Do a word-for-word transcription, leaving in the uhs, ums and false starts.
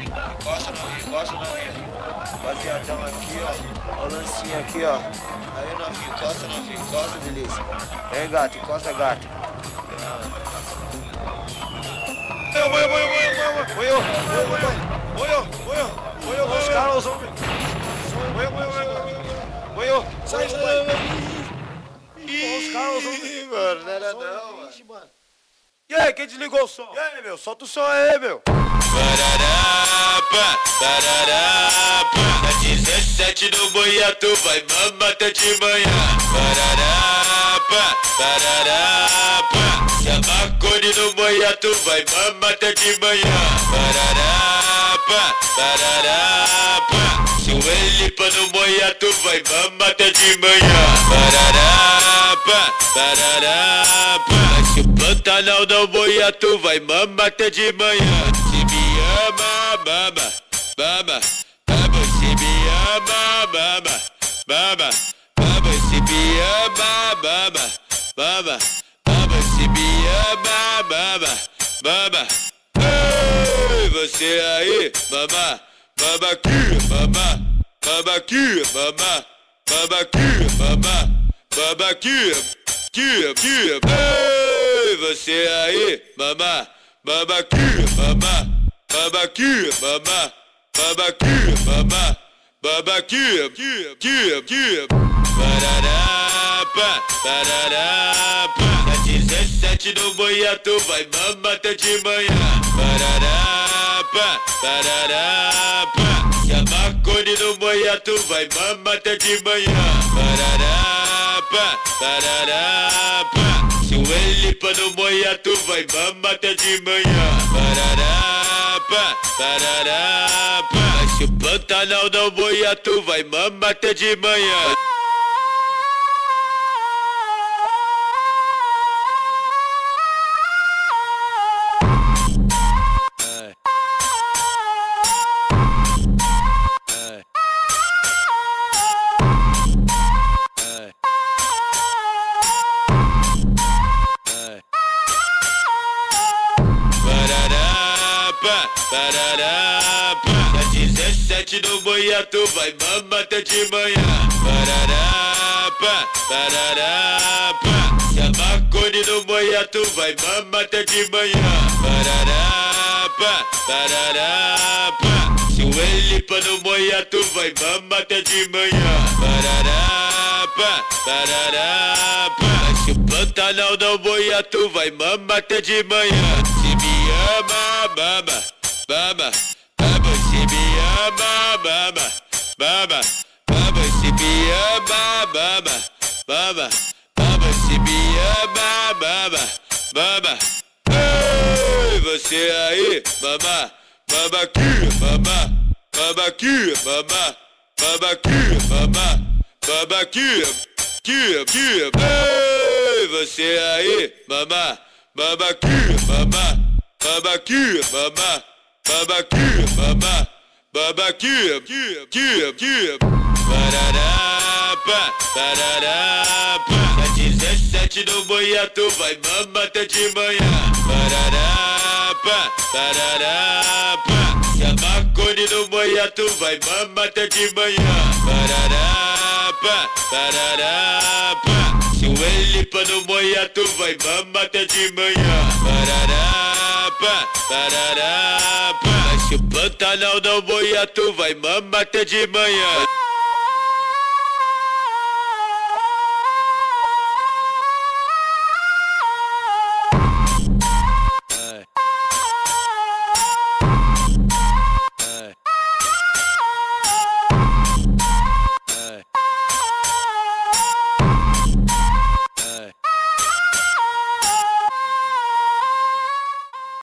Encosta novinha, encosta novinha. Baseadão aqui, ó. Ó o lancinho aqui, ó. Aí novinho, encosta novinho, encosta, delícia. Vem gato, encosta gato. Moiô, moiô, moiô, moiô, moiô, moiô, moiô, moiô, moiô, os caras, os homens. Moiô, moiô, moiô, moiô, sai, sai. Ih, os caras, os homens. Mano, não era não, mano. E aí, quem desligou o som? E aí, meu? Solta o som aí, meu. Pararapa, pararapa. Na dezessete no Boiatu vai mamar até de manhã. Pararapa, pararapa. Se a Marconi no Boiatu vai mamar até de manhã. Pararapa, pararapa. Se o Elipa no Boiatu vai mamar até de manhã. Pararapa, pararapa. Se o Pantanal no Boiatu vai mamar até de manhã. Se me ama, mama, mama, mama. Se me ama, mama, mama, mama. Se me ama, mama, mama, mama. Se me ama, mama, mama. Ei, você aí, mama, mama aqui, mama, mama aqui, mama, mama aqui, mama, mama aqui, aqui, aqui. Ei, você aí, mama, mama aqui, mama, mama aqui, mama, mama aqui, mama, mama aqui, aqui, aqui, aqui. Pararapa, pararapa. Na dezessete no Boiatu vai mamar até de manhã. Pararapa, pararapa. Se a Marconi no Boiatu vai mamar até de manhã. Pararapa, pararapa. Se o Elipa no Boiatu vai mamar até de manhã. Pararapa, pararapa. Mas se o Pantanal no Boiatu vai mamar até de manhã. Pararapa. Na dezessete no Boiatu vai mamar até de manhã. Pararapa, pararapa. Se a Marconi no Boiatu vai mamar até de manhã. Pararapa, pararapa. Se o Elipa no Boiatu vai mamar até de manhã. Pararapa, pararapa. Se o Pantanal no Boiatu vai mamar até de manhã. Se me ama, mama, mama, mama. Se me ama, mama, mama, mama. Se me ama, mama, mama, mama. Se me ama, mama, mama. Ei, você aí, mama, mama aqui, mama, mama aqui, mama, mama aqui, mama, mama aqui, aqui, aqui. Ei, você aí, mama, mama aqui, mama, mama aqui, mama, mama aqui, mama, mama aqui, aqui, aqui, aqui. Pararapa, pararapa. Na dezessete no Boiatu vai mamar até de manhã. Pararapa, pararapa. Se a Marconi no Boiatu vai mamar até de manhã. Pararapa, pararapa. Se o Elipa no Boiatu vai mamar até de manhã. Pararapa, pararapa. Mas se o Pantanal no Boiatu vai mamar até de manhã.